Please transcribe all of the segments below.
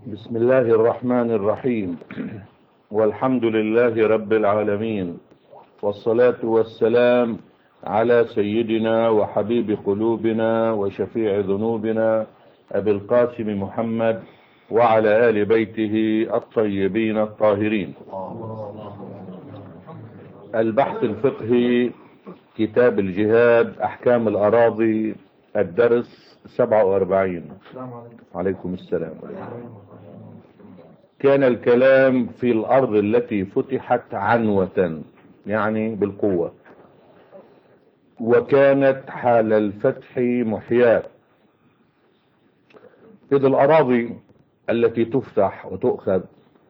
بسم الله الرحمن الرحيم. والحمد لله رب العالمين، والصلاة والسلام على سيدنا وحبيب قلوبنا وشفيع ذنوبنا أبي القاسم محمد وعلى آل بيته الطيبين الطاهرين. البحث الفقهي، كتاب الجهاد، أحكام الأراضي، الدرس 47. عليكم السلام. كان الكلام في الأرض التي فتحت عنوة، يعني بالقوة، وكانت حال الفتح محياة. إذ الأراضي التي تفتح وتؤخذ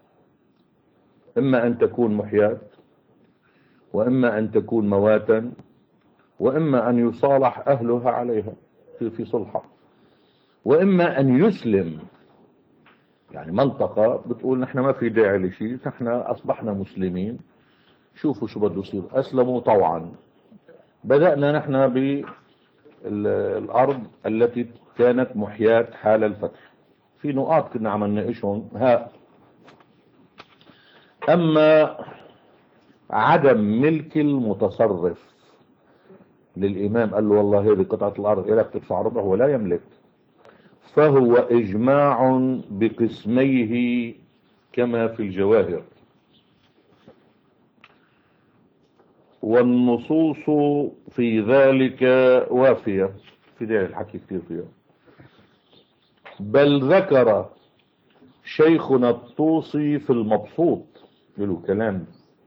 إما أن تكون محياة، وإما أن تكون مواتا، وإما أن يصالح أهلها عليها في صلحة، وإما أن يسلم. يعني منطقة بتقول نحن ما في داعي لشيء، نحن أصبحنا مسلمين، شوفوا شو بده يصير، أسلموا طوعا. بدأنا نحن بالأرض التي كانت محياة حال الفتح. في نقاط كنا عم نناقشهم. أما عدم ملك المتصرف للإمام، قال له والله هذه قطعة الأرض إلك تدفع ربع، هو لا يملك، فهو إجماع بقسميه كما في الجواهر، والنصوص في ذلك وافية، في ذلك الحكي كثير فيها. بل ذكر شيخنا الطوسي في المبسوط له كلام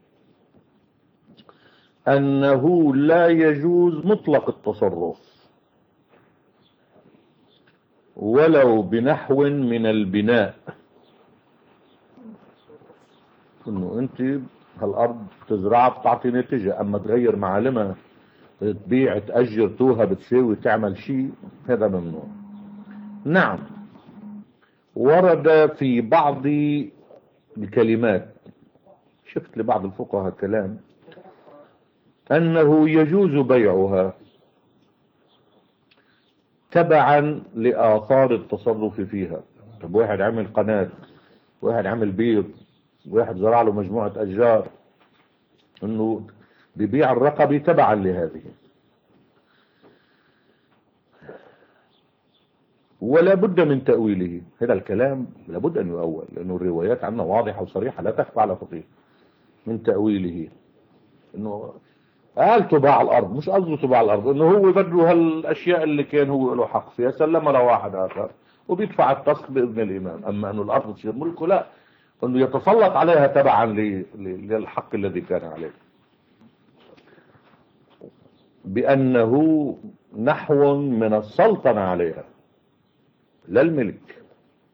أنه لا يجوز مطلق التصرف ولو بنحو من البناء. انه انت هالارض تزرعها بتعطي نتيجة، اما تغير معالمها، تبيع، تأجر، توهب، تساوي، تعمل شيء، هذا ممنوع. نعم، ورد في بعض الكلمات، شفت لبعض الفقهاء كلام انه يجوز بيعها تبعا لآثار التصرف فيها. طب واحد عمل قناة، واحد عمل بيض، واحد زرع له مجموعة أشجار، انه ببيع الرقبي تبعا لهذه. ولا بد من تأويله، هذا الكلام لابد أن يؤول، لأنه الروايات عندنا واضحة وصريحة لا تخفى على فقيه. من تأويله انه قال تباع الارض، مش قصده تباع الارض انه هو بده هالاشياء اللي كان هو له حق فيها سلمها لواحد اخر وبيدفع التصق باذن الامام. اما انه الارض تصير ملكه لا، انه يتسلط عليها تبعا للحق الذي كان عليه، بانه نحو من السلطنة عليها لا الملك.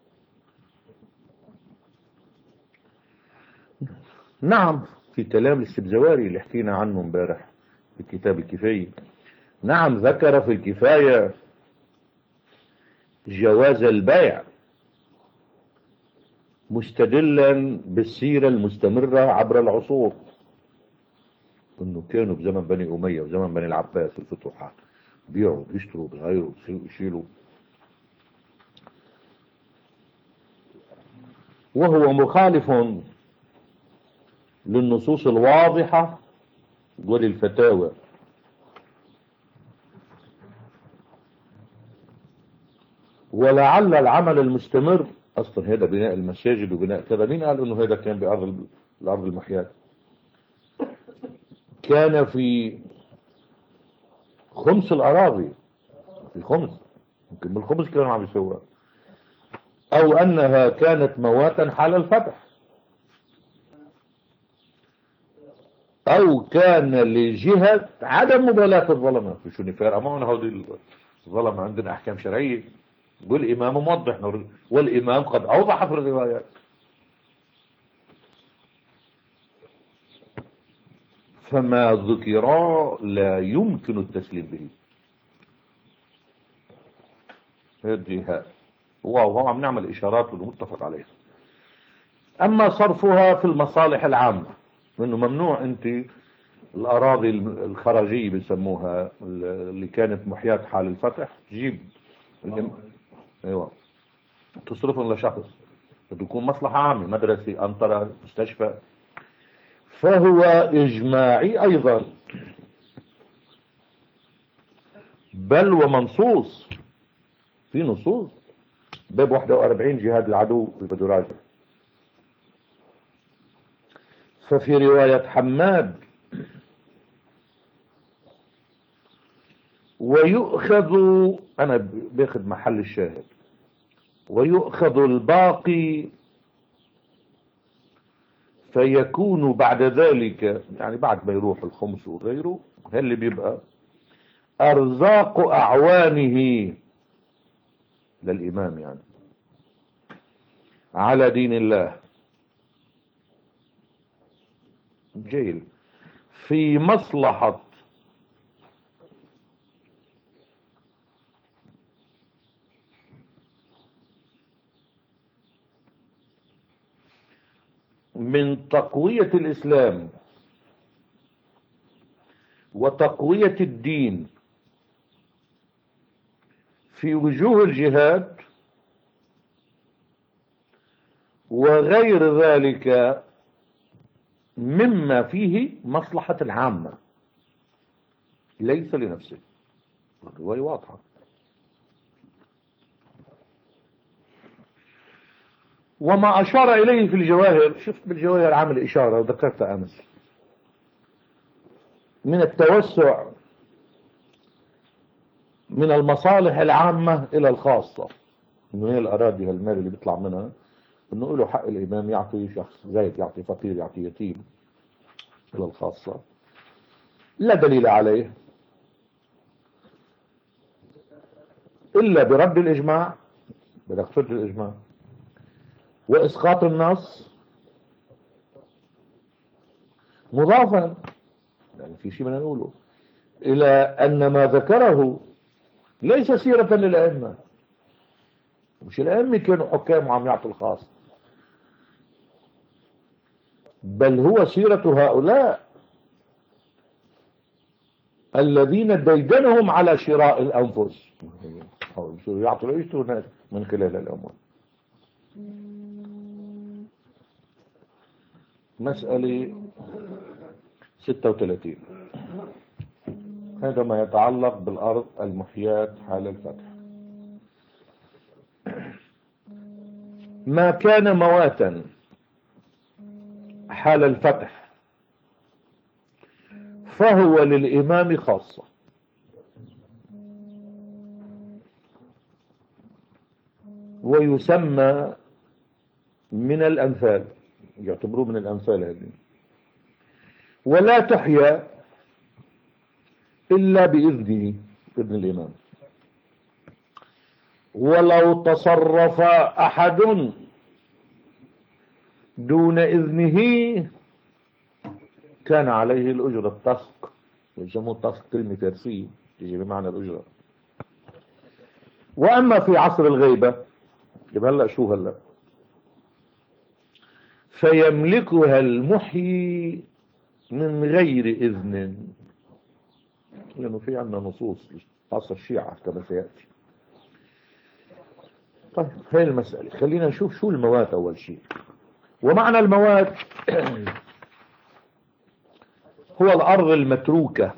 نعم، في كلام السبزواري اللي حكينا عنه امبارح في كتاب الكفاية، نعم ذكر في الكفاية جواز البيع مستدلا بالسيرة المستمرة عبر العصور، انه كانوا بزمن بني امية وزمن بني العباس الفتوحات بيعوا بيشتروا بيغيروا بيشيلوا، وهو مخالف للنصوص الواضحة وللفتاوى. ولعل العمل المستمر، اصلا هذا بناء المساجد وبناء كذا، مين قال انه هذا كان بأرض الارض المحياة؟ كان في خمس الاراضي، في خمس، يمكن بالخمس كانوا عم يسووها، او انها كانت مواتا حال الفتح، او كان لجهة عدم مبالاة الظلمة. في شو نفارقة معنا هودي الظلمة؟ عندنا احكام شرعية والامام موضح، والامام قد اوضح في الروايات. فما ذكر لا يمكن التسليم به. هذه وهو عم نعمل اشارات والمتفق عليها. اما صرفها في المصالح العامة، انه ممنوع انت الاراضي الخراجية بيسموها اللي كانت محياة حال الفتح تجيب ايوه تصرفهم لشخص بده يكون مصلحة عامة، مدرسة، أنطرة، مستشفى، فهو إجماعي أيضا، بل ومنصوص في نصوص. باب 41 جهاد العدو بده راجع. ففي رواية حماد: ويؤخذ، أنا باخذ محل الشاهد، ويؤخذ الباقي فيكون بعد ذلك، يعني بعد ما يروح الخمس وغيره، اللي بيبقى أرزاق أعوانه للإمام، يعني على دين الله، جيل في مصلحة من تقوية الإسلام وتقوية الدين في وجوه الجهاد وغير ذلك مما فيه مصلحة العامة ليس لنفسه. الرواية واضحة. وما أشار إليه في الجواهر، شفت بالجواهر عامل إشارة وذكرتها أمس، من التوسع من المصالح العامة إلى الخاصة، إنه هي الأراضي هالمال اللي بيطلع منها، إنه له حق الإمام يعطي شخص زيت، يعطي فقير، يعطي يتيم، إلى الخاصة لا دليل عليه إلا برد الإجماع، بدك ترد الإجماع وإسقاط النص، مضافا، يعني في شيء بدنا نقوله، إلى أن ما ذكره ليس سيرة للأئمة، مش الأئمة كانوا حكام وعم يعطوا الخاص، بل هو سيرة هؤلاء الذين ديدنهم على شراء الأنفس، يعطوا يشتروا من خلال الأموال. مسألة 36، هذا ما يتعلق بالأرض المحياة حال الفتح. ما كان مواتا حال الفتح فهو للإمام خاصة، ويسمى من الأنفال، يعتبروه من الأنفال هذه، ولا تحيا إلا بإذنه، إذن الإمام. ولو تصرف أحد دون إذنه كان عليه الأجرة، التسق، يسموه التسق، كلمة فارسية تيجي بمعنى الأجرة. وأما في عصر الغيبة، يبقى هلا شو هلا، فيملكها المحيي من غير إذن، لأنه في عندنا نصوص عصر الشيعة كما سيأتي. طيب هاي المسألة، خلينا نشوف شو الموات أول شيء. ومعنى الموات هو الأرض المتروكة،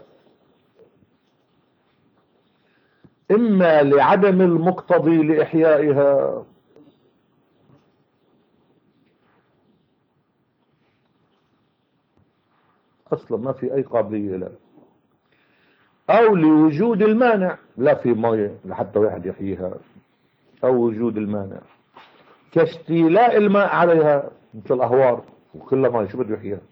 إما لعدم المقتضي لإحيائها، أصلا ما في أي قابلية لها، أو لوجود المانع، لا في ماء لحتى واحد يحييها، أو وجود المانع كاستيلاء الماء عليها، مثل الأهوار وكل ما شو بده يحييها،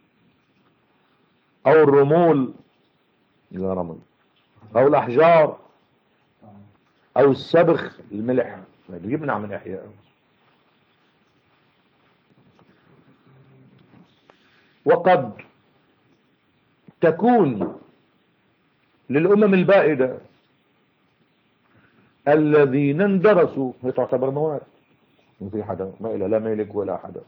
أو الرمول، لا رمل، أو الأحجار، أو السبخ، الملح يمنع من إحيائها. وقد تكون للأمم البائدة الذين اندرسوا، هي تعتبر مواد، ما في حدا، ما إلى لا ملك ولا حدا.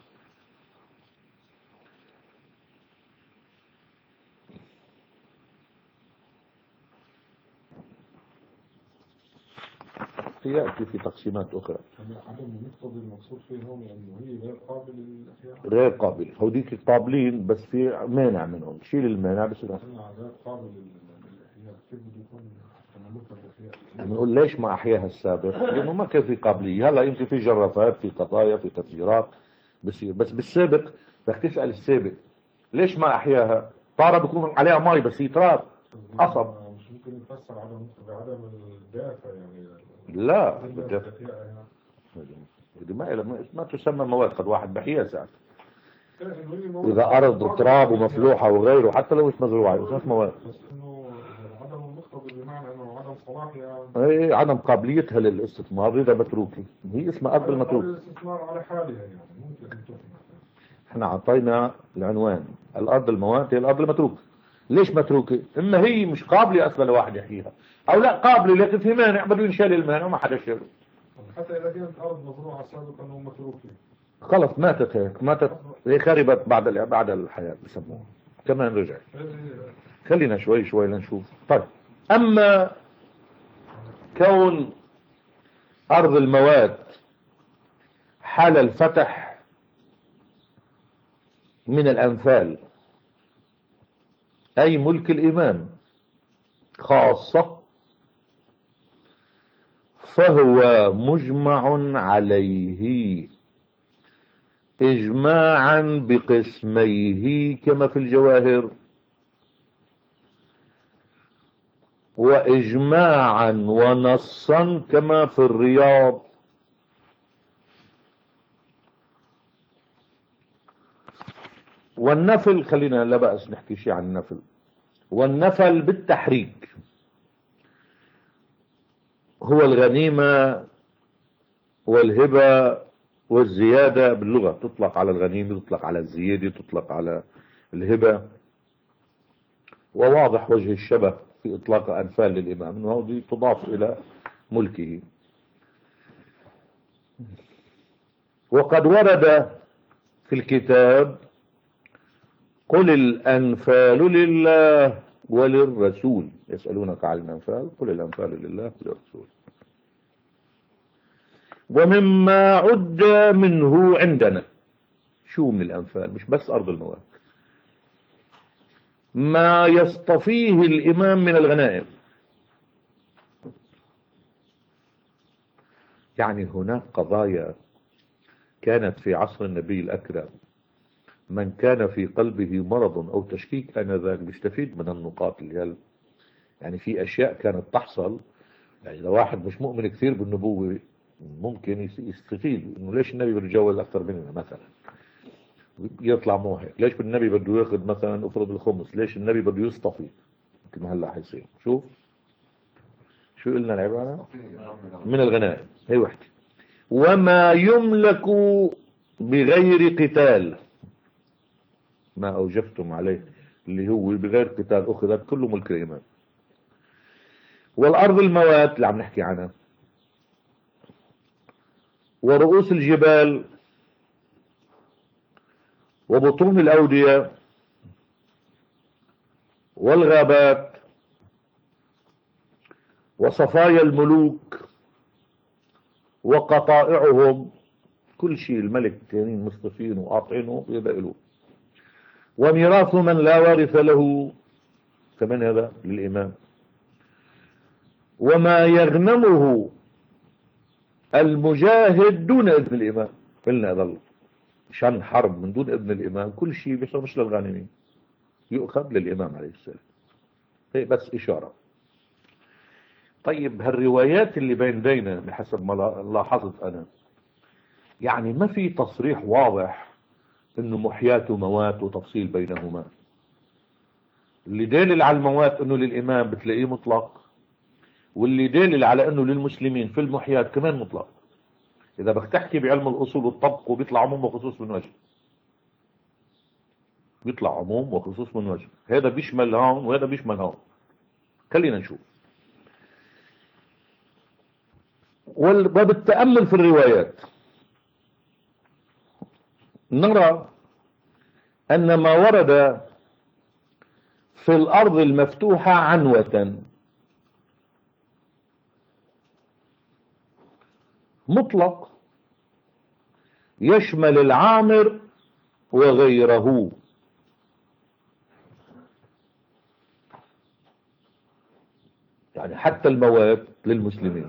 يأتي في تقسيمات أخرى. عدم المقتضي المقصود فيه هون لأنه هي غير قابل للإحياء. غير قابل، هوديك قابلين بس في مانع منهم، شيل المانع بس. غير قابل للإحياء، كيف بده يكون مطلق الإحياء؟ بنقول ليش ما أحياها السابق؟ لأنه ما كان في قابلية. هلا يمكن في جرافات، في قضايا، في تفجيرات بصير، بس بالسابق بدك تسأل السابق ليش ما أحياها؟ طارة بيكون عليها مي بس هي تراب قصب. مش ممكن يفسر عدم الدافع يعني. لا ما تسمى مواد، قد واحد بحيها ساعات إذا أرض تراب ومفلوحة وغيره، حتى لو مش مزروعة مش مواد. بس إنه عدم المقتضي بمعنى إنه عدم صلاحها. إيه، عدم قابليتها للاستثمار، إذا متروكة هي اسمها أرض المتروك. الاستثمار على حالها يعني ممكن تفهم. احنا عطينا العنوان الأرض المواد هي الأرض المتروكة. ليش متروكة؟ إما هي مش قابلة أصلا لواحد يحييها، أو لا قابلة لكن في مانع بده ينشال المانع وما حدا شاله. حتى إذا كانت أرض مزروعة سابقا ومتروكة خلص ماتت هيك، ماتت هي خربت بعد الحياة بسموها، كمان رجع. خلينا شوي شوي لنشوف. طيب، أما كون أرض المواد حال الفتح من الأنفال أي ملك الإمام خاصة، فهو مجمع عليه إجماعا بقسميه كما في الجواهر، وإجماعا ونصا كما في الرياض. والنفل خلينا لا بأس نحكي شيء عن النفل. والنفل بالتحريك هو الغنيمة والهبة والزيادة. باللغة تطلق على الغنيمة، تطلق على الزيادة، تطلق على الهبة. وواضح وجه الشبه في إطلاق أنفال للإمام أنه هذه تضاف إلى ملكه. وقد ورد في الكتاب قل الأنفال لله وللرسول، يسألونك عن الأنفال قل الأنفال لله وللرسول. ومما عد منه عندنا، شو من الأنفال؟ مش بس أرض المواد، ما يصطفيه الإمام من الغنائم. يعني هناك قضايا كانت في عصر النبي الأكرم، من كان في قلبه مرض أو تشكيك آنذاك بيستفيد من النقاط اللي يعني في أشياء كانت تحصل. يعني لو واحد مش مؤمن كثير بالنبوة ممكن يستفيد إنه ليش النبي بده يتجوز أكثر مننا مثلا، يطلع مو هيك. ليش النبي بده ياخذ مثلا افرض الخمس، ليش النبي بده يصطفي كما هلا حيصير. شوف شو قلنا العبارة من الغنائم هي وحده. وما يملك بغير قتال، ما أوجفتم عليه اللي هو بغير قتال أخذت كله ملك الإمام. والأرض الموات اللي عم نحكي عنها، ورؤوس الجبال، وبطون الأودية، والغابات، وصفايا الملوك وقطائعهم، كل شيء الملك كانين مصطفين وقاطعينه يبقى له. وميراث من لا وارث له، كمان هذا للإمام. وما يغنمه المجاهد دون إذن الإمام، قلنا هذا شان حرب من دون إذن الإمام، كل شيء بيحصل مش للغانمين، يؤخذ للإمام عليه السلام. هي بس إشارة. طيب هالروايات اللي بين دينا بحسب ما لاحظت أنا، يعني ما في تصريح واضح إنه محيات وموات وتفصيل بينهما. اللي دليل على الموات إنه للإمام بتلاقيه مطلق، واللي دليل على إنه للمسلمين في المحيات كمان مطلق. إذا بدك تحكي بعلم الأصول والطبق وبيطلع عموم وخصوص من وجه، بيطلع عموم وخصوص من وجه، هذا بيشمل هون وهذا بيشمل هون. خلينا نشوف. وبالتأمل في الروايات نرى أن ما ورد في الأرض المفتوحة عنوة مطلق يشمل العامر وغيره. يعني حتى المواد للمسلمين،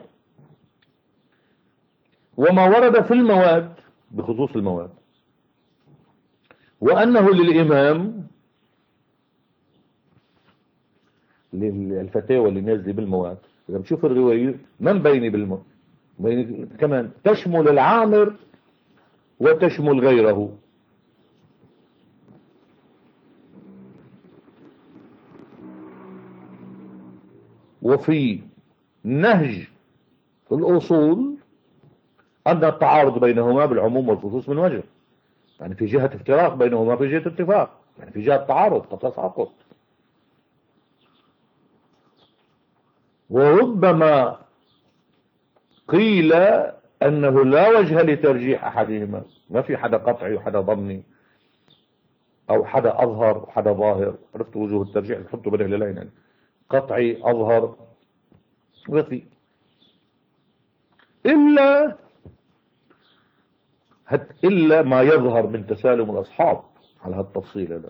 وما ورد في المواد بخصوص المواد وأنه للإمام، للفتاوى اللي نازله بالمواد. إذا بتشوف الرواية من بيني بالمواد كمان تشمل العامر وتشمل غيره. وفي نهج الأصول أن التعارض بينهما بالعموم والخصوص من وجه، يعني في جهة افتراق بينهما في جهة اتفاق، يعني في جهة تعارض قد تساقط. وربما قيل أنه لا وجه لترجيح أحدهما، ما في حدا قطعي وحدا ضمني، أو حدا أظهر وحدا ظاهر. عرفت وجوه الترجيح تحطوا بين الهلالين، يعني قطعي أظهر وفي إلا ما يظهر من تسالم الأصحاب على هالتفصيل هذا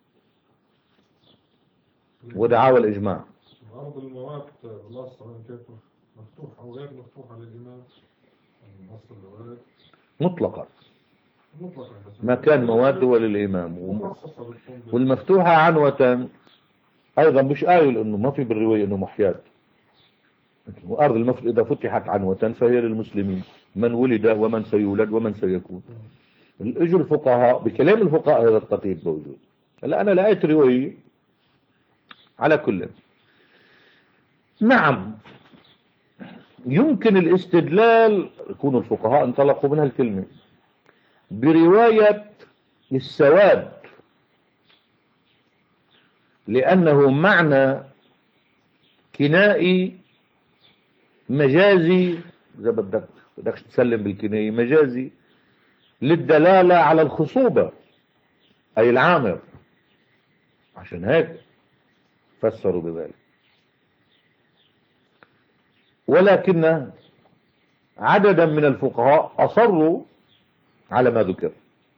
ودعاوى الإجماع. عرض المواد بالأصل كيف مفتوح أو غير مفتوح على الإمام، نص الروايات مطلقا مطلقا، ما كان مواد وللإمام، والمفتوحة عنوة أيضا مش قايل إنه ما في بالرواية إنه محيات. وأرض المفروض إذا فتحت عنوة فهي للمسلمين، من ولد ومن سيولد ومن سيكون. اجوا الفقهاء بكلام الفقهاء هذا التقييد موجود. هلا أنا لقيت رواية على كل. نعم يمكن الاستدلال، يكون الفقهاء انطلقوا منها الكلمة برواية السواد، لأنه معنى كنائي مجازي، إذا بدك تسلم بالكنائي مجازي للدلالة على الخصوبة أي العامر، عشان هيك فسروا بذلك. ولكن عددا من الفقهاء أصروا على ما ذكر.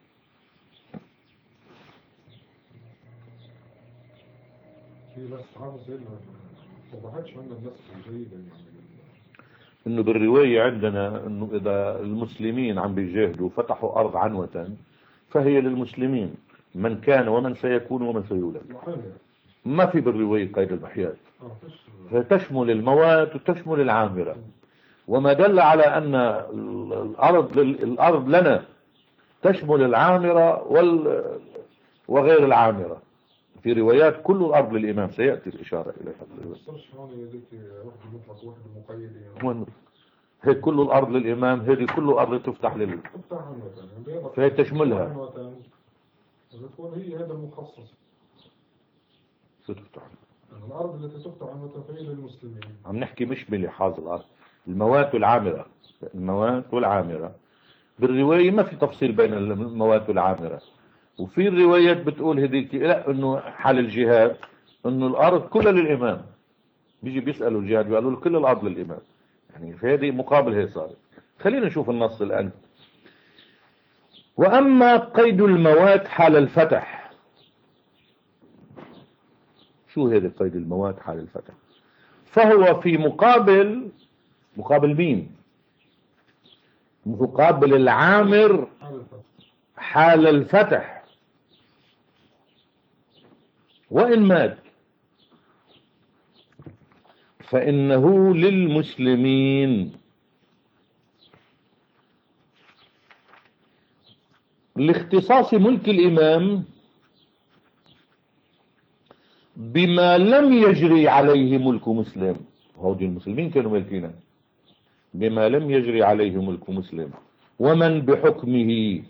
بس حافظ ما وضحتش عندنا النص الجيد انه بالرواية عندنا انه اذا المسلمين عم بيجاهدوا فتحوا ارض عنوة فهي للمسلمين، من كان ومن سيكون ومن سيولد. ما في بالرواية قيد المحيات، فتشمل المواد وتشمل العامرة. وما دل على ان الارض لنا تشمل العامرة وغير العامرة. في روايات كل الأرض للإمام، سيأتي الإشارة إليها. هي كل الأرض للإمام، هذه كل الأرض تفتح فهي تشملها، تكون هي هذا المخصص ستفتح الأرض التي تفتح عنوة فهي للمسلمين. عم نحكي مش بلحاظ الأرض، الموات والعامرة. الموات والعامرة بالرواية ما في تفصيل بين الموات والعامرة. وفي الروايات بتقول هذيك لا، انه حال الجهاد انه الارض كلها للامام. بيجي بيسالوا الجهاد بيقولوا له كل الارض للامام، يعني في هذه مقابل هي صارت. خلينا نشوف النص الان. واما قيد المواد حال الفتح، شو هذا قيد المواد حال الفتح؟ فهو في مقابل مين؟ مقابل العامر حال الفتح. وإن مات فإنه للمسلمين لاختصاص ملك الإمام بما لم يجري عليه ملك مسلم. هؤلاء المسلمين كانوا ملكينا بما لم يجري عليه ملك مسلم، ومن بحكمه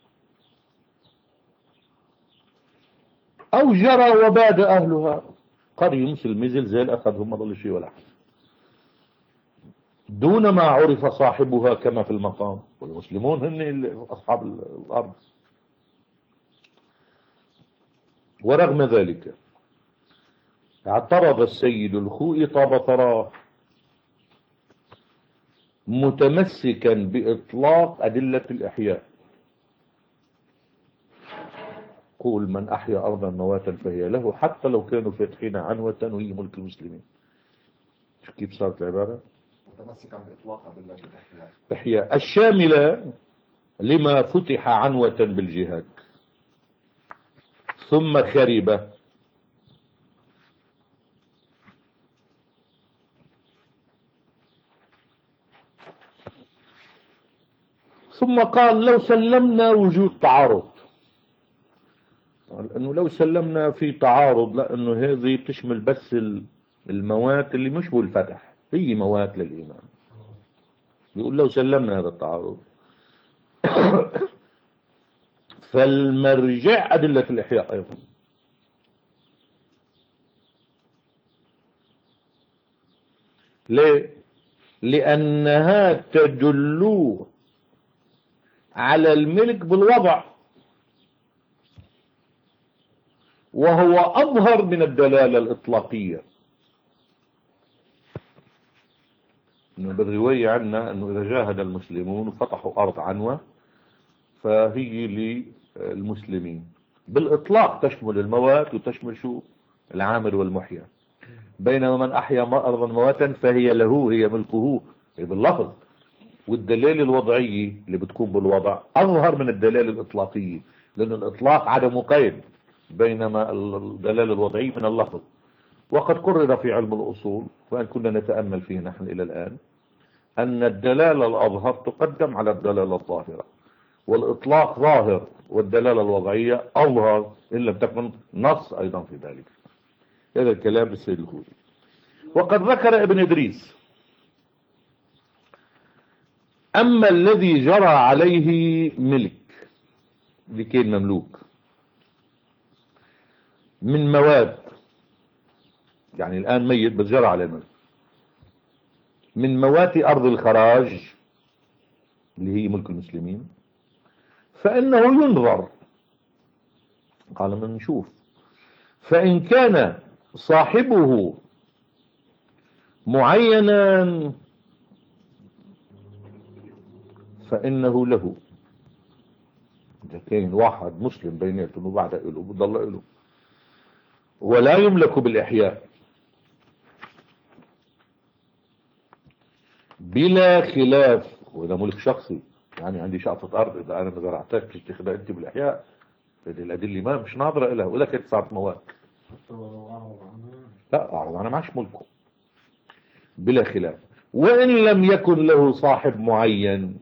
أو جرى وباد أهلها. قرية مسلمة زلزال أخذهم ما ضل شيء ولا حاجة، دون ما عرف صاحبها كما في المقام. والمسلمون هن أصحاب الأرض. ورغم ذلك اعترض السيد الخوئي طاب ثراه متمسكا بإطلاق أدلة الإحياء. قول من أحيا أرضا مواتا فهي له، حتى لو كانوا فاتحين عنوة وهي ملك المسلمين. شوف كيف صارت العبارة؟ متمسكا بإطلاق أدلة الإحياء. إحياء الشاملة لما فتح عنوة بالجهاد ثم خرب. ثم قال لو سلمنا وجود تعارض، لأنه لو سلمنا في تعارض، لأنه هذه بتشمل بس الموات اللي مش بالفتح، هي موات للإيمان. يقول لو سلمنا هذا التعارض فالمرجع أدلة الإحياء أيضا. ليه؟ لأنها تدل على الملك بالوضع، وهو أظهر من الدلالة الإطلاقية. إنه بالرواية عنا أنه إذا جاهد المسلمون وفتحوا أرض عنوة فهي للمسلمين بالإطلاق، تشمل الموات وتشمل شو؟ العامر والمحيا. بينما من أحيا أرضا مواتا فهي له، هي ملكه، هي باللفظ. والدلالة الوضعية اللي بتكون بالوضع أظهر من الدلالة الإطلاقية، لأن الإطلاق عدم قيد، بينما الدلالة الوضعية من اللفظ. وقد قرر في علم الأصول، وأن كنا نتأمل فيه نحن إلى الآن، أن الدلالة الأظهر تقدم على الدلالة الظاهرة، والإطلاق ظاهر والدلالة الوضعية أظهر إن لم تكن نص أيضا في ذلك. هذا الكلام بالسيد الخوئي. وقد ذكر ابن إدريس أما الذي جرى عليه ملك لكي مملوك من مواد، يعني الآن ميت بس جرى عليه ملك من موات أرض الخراج اللي هي ملك المسلمين، فإنه ينظر. قال من نشوف، فإن كان صاحبه معينا فإنه له. إذا كان واحد مسلم بيناتهم وبعد له بضل له، ولا يملك بالإحياء بلا خلاف. وإذا ملك شخصي، يعني عندي شقفة أرض، إذا أنا ما زرعتك تاخذها أنت بالإحياء، هذه الأدلة ما مش ناظرة إلها، ولا كانت صارت مواد. لا أعرض أنا معش ملكه بلا خلاف. وإن لم يكن له صاحب معين،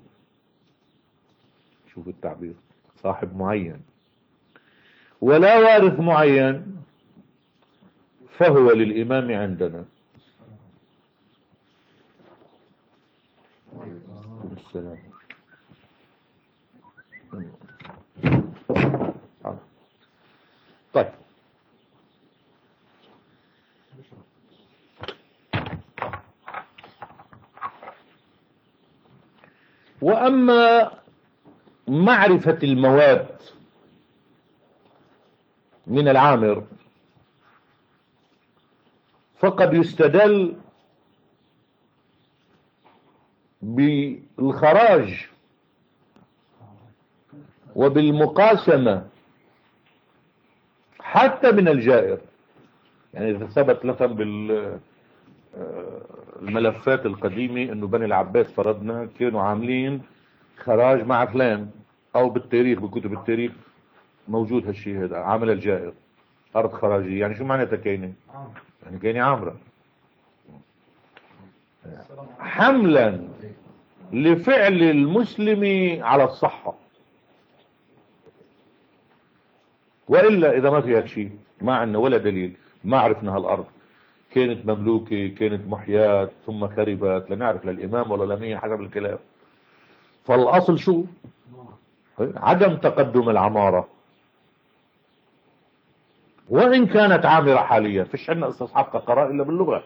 شوف التعبير، صاحب معين ولا وارث معين، فهو للإمام عندنا. السلام. طيب، وأما معرفة المواد من العامر فقد يستدل بالخراج وبالمقاسمة حتى من الجائر. يعني إذا ثبت مثلا بالملفات القديمة أنه بني العباس فرضنا كانوا عاملين خراج مع فلان، أو بالتاريخ بكتب التاريخ موجود هالشيء هذا، عامل الجائر أرض خراجية. يعني شو معناتها كينة؟ يعني كينة عامرة، حملا لفعل المسلم على الصحة. وإلا إذا ما في هالشيء ما عندنا ولا دليل، ما عرفنا هالأرض كانت مملوكة، كانت محيات ثم خربت، لا نعرف للإمام ولا لمية حسب الكلام. فالأصل شو؟ عدم تقدم العمارة، وإن كانت عامرة حاليا. فيش عندنا استصحاب قهقراء إلا باللغة،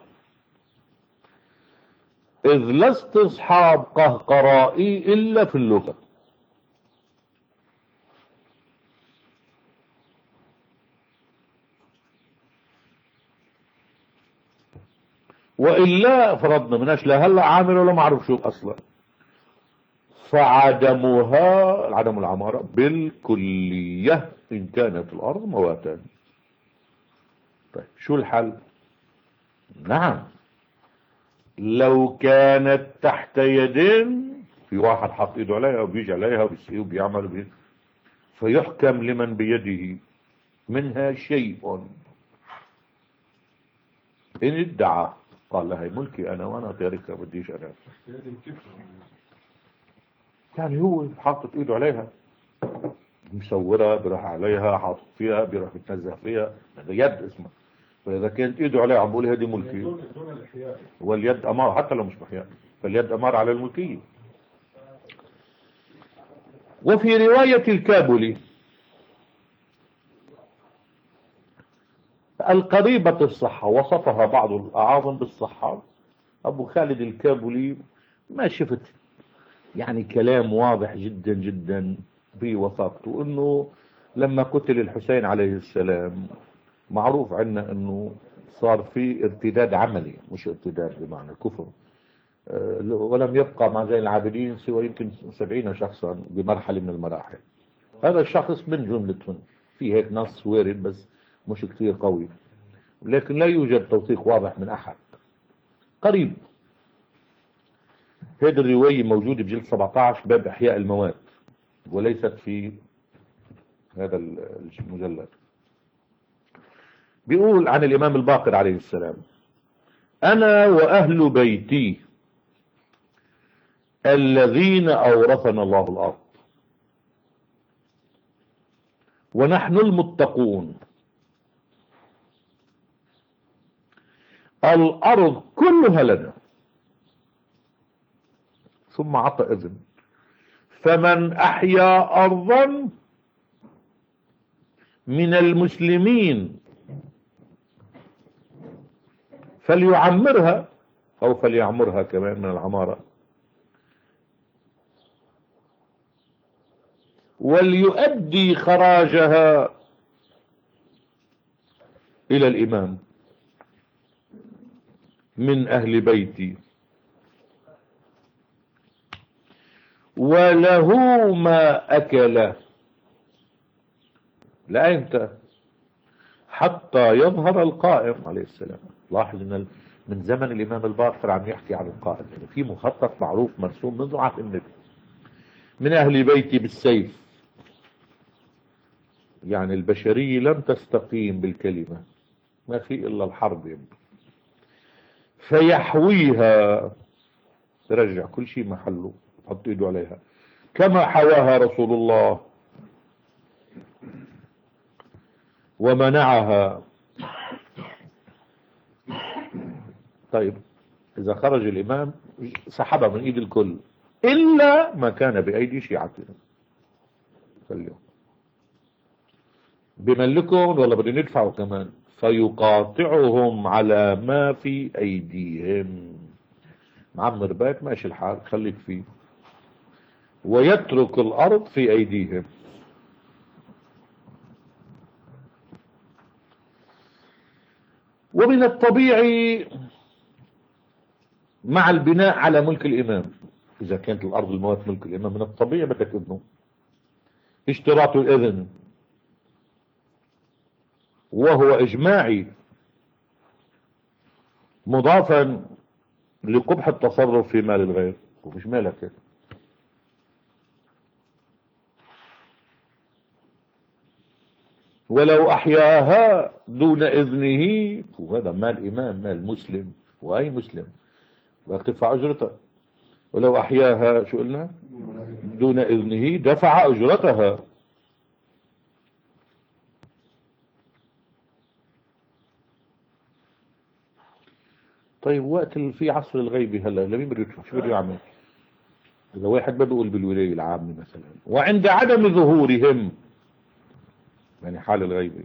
إذ لا استصحاب قهقرائي إلا في اللغة. وإلا فرضنا مناش لا هلا عامل ولا معروف شو أصلا، فعدمها عدم العمارة بالكلية إن كانت الأرض مواتا. طيب شو الحل؟ نعم، لو كانت تحت يدين، في واحد حط ايده عليها وبيجي عليها وبيسقيه وبيعمل فيحكم لمن بيده منها شيء، إن ادعى قال لها هي ملكي أنا وأنا تاركها بديش أنا، يعني هو حاطط ايده عليها مصورها بيروح عليها حاطط فيها بيروح بيتنزه فيها، هذا يد اسمه. فإذا كانت ايده عليها عم بقول هذه ملكي، دون الإحياء. واليد أمار حتى لو مش محياء، فاليد أمار على الملكية. وفي رواية الكابولي القريبة الصحة وصفها بعض الأعاظم بالصحة، أبو خالد الكابولي ما شفت يعني كلام واضح جدا جدا في وثاقته، انه لما قتل الحسين عليه السلام معروف عنا انه صار في ارتداد عملي، مش ارتداد بمعنى الكفر، ولم يبقى مع زين العابدين سوى يمكن 70 شخصا بمرحلة من المراحل. هذا الشخص من جملتهم، في هيك نص وارد بس مش كثير قوي، لكن لا يوجد توثيق واضح من احد قريب. هذه الرواية موجودة بجلد 17 باب إحياء الموات، وليست في هذا المجلد. بيقول عن الإمام الباقر عليه السلام: أنا وأهل بيتي الذين أورثنا الله الأرض، ونحن المتقون، الأرض كلها لنا. ثم عطى إذن: فمن أحيا أرضا من المسلمين فليعمرها، أو فليعمرها كمان من العمارة، وليؤدي خراجها إلى الإمام من أهل بيتي، وله ما أكل لأنت حتى يظهر القائم عليه السلام. لاحظ ان من زمن الامام الباقر عم يحكي عن القائم، يعني في مخطط معروف مرسوم منذ عهد النبي. من اهل بيتي بالسيف، يعني البشرية لم تستقيم بالكلمة، ما في الا الحرب يعني. فيحويها، ترجع كل شيء محله، حط ايده عليها كما حواها رسول الله ومنعها. طيب إذا خرج الإمام سحبها من إيد الكل إلا ما كان بأيدي شيعتنا. فاليوم بملكهم ولا بدهم يدفعوا كمان، فيقاطعهم على ما في أيديهم. معمر بيت ماشي الحال خليك فيه، ويترك الأرض في أيديهم. ومن الطبيعي مع البناء على ملك الإمام، إذا كانت الأرض الموات ملك الإمام، من الطبيعي بدك إذنه، اشتراط الإذن، وهو إجماعي مضافا لقبح التصرف في مال الغير، ومش مالك. ولو أحياها دون إذنه، وهذا مال إمام، مال مسلم، وأي مسلم وتدفع أجرتها. ولو أحياها شو قلنا دون إذنه دفع أجرتها. طيب وقت في عصر الغيبي هلا لمين بده يدفع؟ شو بده يعمل؟ إذا واحد ما بيقول بالولاية العامة مثلا، وعند عدم ظهورهم، يعني حال الغيبي،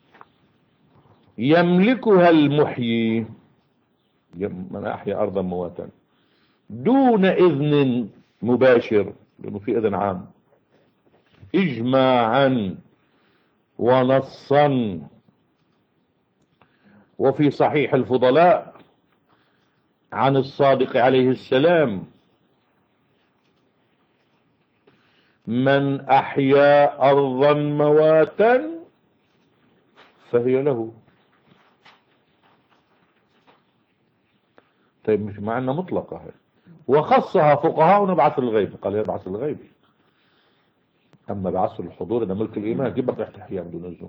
يملكها المحيي، من أحيا أرضا مواتا دون إذن مباشر، لأنه في إذن عام، إجماعا ونصا. وفي صحيح الفضلاء عن الصادق عليه السلام: من أحيا أرضا مواتا فهي له. طيب مش معنى مطلقة هي، وخصها فقهاؤنا بعصر الغيب، قال هي بعصر الغيب. أما بعصر الحضور ده ملك الإيمان، جيب لك احتحيان بدون لزوم.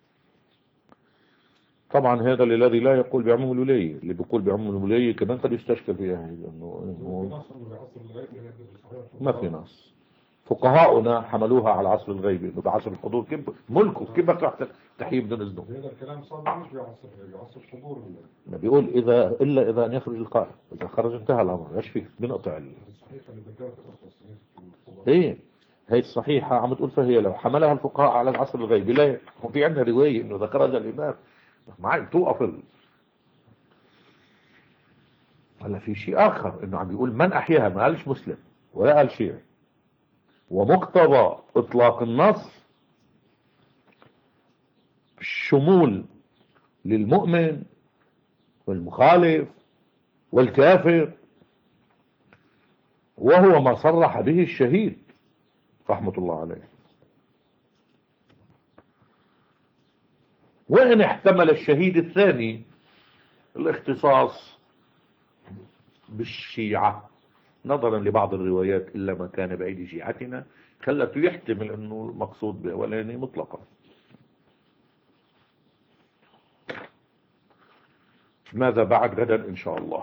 طبعا هذا الذي لا يقول بعموم الولي، اللي بيقول بعموم الولي كمان قد يستشكل فيها، لأنه ما في نص. فقهاؤنا حملوها على العصر الغيبي، انه بعصر الحضور كيف ملكه، كيف بدك تحيي بدون اذنه. هذا الكلام صار مش بعصر الغيب، بعصر الحضور. ما بيقول الا اذا ان يخرج القائل، اذا خرج انتهى الامر، ايش فيك بنقطع الصحيفة اللي ذكرت ايه هي الصحيحه عم تقول فهي لو حملها الفقهاء على العصر الغيبي. لا، هو في عندنا روايه انه ذكرها الامام معي توقف هلا في شيء اخر، انه عم بيقول من احياها، ما قالش مسلم ولا قال شيعي. ومقتضى اطلاق النص الشمول للمؤمن والمخالف والكافر، وهو ما صرح به الشهيد رحمة الله عليه. وإن احتمل الشهيد الثاني الاختصاص بالشيعة نظرا لبعض الروايات إلا ما كان بعيد شيعتنا خلته يحتمل أنه المقصود بأولاني مطلقا. ماذا بعد غدا إن شاء الله.